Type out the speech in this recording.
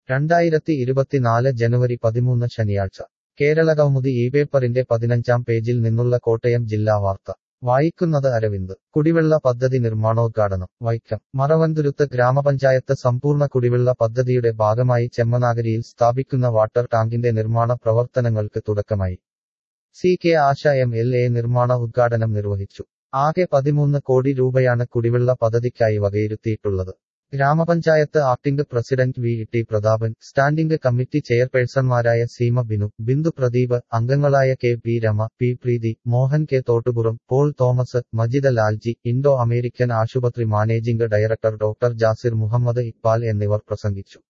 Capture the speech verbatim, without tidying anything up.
രണ്ടായിരത്തി ഇരുപത്തിനാല് ജനുവരി പതിമൂന്ന് ശനിയാഴ്ച കേരളകൗമുദി ഈ പേപ്പറിന്റെ പതിനഞ്ചാം പേജിൽ നിന്നുള്ള കോട്ടയം ജില്ലാ വാർത്ത വായിക്കുന്നത് അരവിന്ദ് കുടിവെള്ള പദ്ധതി നിർമ്മാണോദ്ഘാടനം വൈക്കം മറവന്തുരുത്ത് ഗ്രാമപഞ്ചായത്ത് സമ്പൂർണ്ണ കുടിവെള്ള പദ്ധതിയുടെ ഭാഗമായി ചെമ്മനാഗരിയിൽ സ്ഥാപിക്കുന്ന വാട്ടർ ടാങ്കിന്റെ നിർമ്മാണ പ്രവർത്തനങ്ങൾക്ക് തുടക്കമായി. C K Asha M L A നിർമ്മാണ ഉദ്ഘാടനം നിർവഹിച്ചു. ആകെ പതിമൂന്ന് കോടി രൂപയാണ് കുടിവെള്ള പദ്ധതിക്കായി വകയിരുത്തിയിട്ടുള്ളത്. ഗ്രാമപഞ്ചായത്ത് acting president V T Prathapan, standing committee ചെയർപേഴ്സൺമാരായ സീമ ബിനു, ബിന്ദു പ്രദീപ്, അംഗങ്ങളായ K P Rama, P Preethi, Mohan K Thottupuram, Paul Thomas, Majida Lalji, Indo American ആശുപത്രി managing director doctor Jasir Muhammad Iqbal എന്നിവർ പ്രസംഗിച്ചു.